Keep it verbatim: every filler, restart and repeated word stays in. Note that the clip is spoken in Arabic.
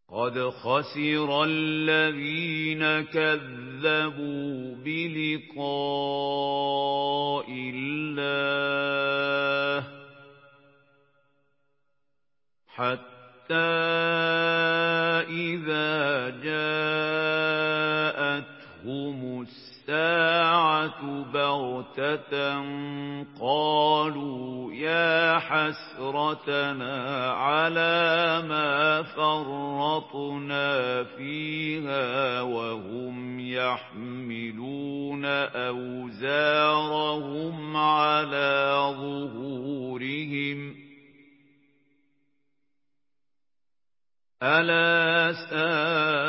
قَدْ خَسِرَ الَّذِينَ كَذَّبُوا بِلِقَاءِ اللَّهِ حَتَّى إِذَا جَاءَتْهُمُ السَّاعَةُ بَغْتَةً قَالُوا يَا حَسْرَتَنَا عَلَىٰ مَا فَرَّطْنَا فِيهَا وَهُمْ يَحْمِلُونَ أَوْزَارَهُمْ عَلَىٰ ظُهُورِهِمْ أَلَا سَاءَ